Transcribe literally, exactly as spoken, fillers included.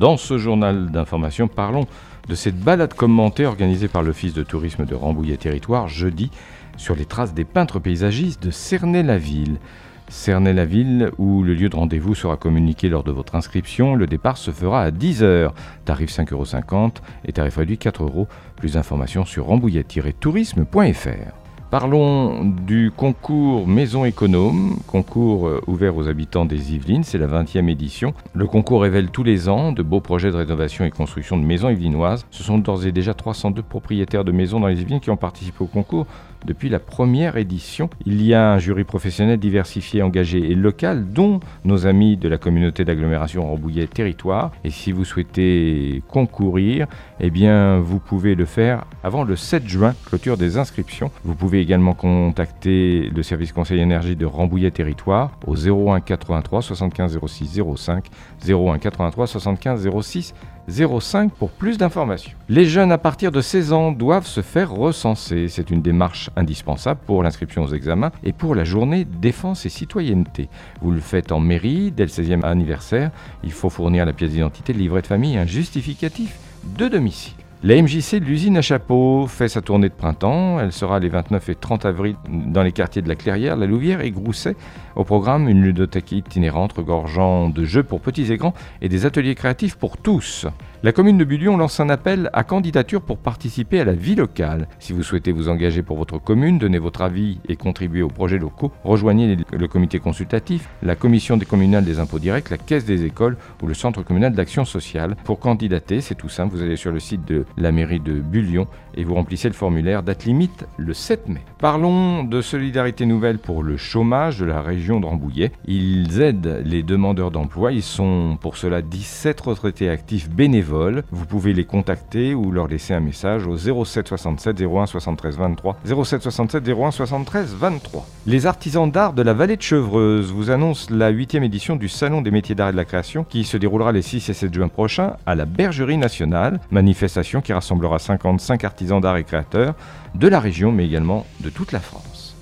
Dans ce journal d'information, parlons de cette balade commentée organisée par l'Office de tourisme de Rambouillet Territoire jeudi sur les traces des peintres paysagistes de Cernay-la-Ville. Cernay-la-Ville, où le lieu de rendez-vous sera communiqué lors de votre inscription. Le départ se fera à dix heures. Tarif cinq euros cinquante et tarif réduit quatre euros. Plus d'informations sur rambouillet tiret tourisme point f r. Parlons du concours Maison Économe, concours ouvert aux habitants des Yvelines, c'est la vingtième édition. Le concours révèle tous les ans de beaux projets de rénovation et construction de maisons yvelinoises. Ce sont d'ores et déjà trois cent deux propriétaires de maisons dans les Yvelines qui ont participé au concours depuis la première édition. Il y a un jury professionnel diversifié, engagé et local, dont nos amis de la communauté d'agglomération Rambouillet Territoire. Et si vous souhaitez concourir, eh bien, vous pouvez le faire avant le sept juin, clôture des inscriptions. Vous pouvez également contacter le service conseil énergie de Rambouillet Territoire au zéro un quatre-vingt-trois soixante-quinze zéro six zéro cinq, zéro un quatre-vingt-trois soixante-quinze zéro six zéro cinq pour plus d'informations. Les jeunes à partir de seize ans doivent se faire recenser. C'est une démarche indispensable pour l'inscription aux examens et pour la journée défense et citoyenneté. Vous le faites en mairie dès le seizième anniversaire. Il faut fournir la pièce d'identité, le livret de famille et un justificatif de domicile. La M J C de l'usine à chapeaux fait sa tournée de printemps. Elle sera les vingt-neuf et trente avril dans les quartiers de la Clairière, la Louvière et Grousset. Au programme, une ludothèque itinérante regorgeant de jeux pour petits et grands et des ateliers créatifs pour tous. La commune de Bullion lance un appel à candidature pour participer à la vie locale. Si vous souhaitez vous engager pour votre commune, donner votre avis et contribuer aux projets locaux, rejoignez le comité consultatif, la commission des communales des impôts directs, la caisse des écoles ou le centre communal d'action sociale. Pour candidater, c'est tout simple, vous allez sur le site de la mairie de Bullion et vous remplissez le formulaire, date limite le sept mai. Parlons de Solidarité Nouvelle pour le chômage de la région de Rambouillet. Ils aident les demandeurs d'emploi, ils sont pour cela dix-sept retraités actifs bénévoles. Vous pouvez les contacter ou leur laisser un message au zéro sept soixante-sept zéro un soixante-treize vingt-trois, zéro sept soixante-sept zéro un soixante-treize vingt-trois. Les artisans d'art de la vallée de Chevreuse vous annoncent la huitième édition du Salon des métiers d'art et de la création qui se déroulera les six et sept juin prochains à la Bergerie nationale. Manifestation qui rassemblera cinquante-cinq artisans d'art et créateurs de la région mais également de toute la France.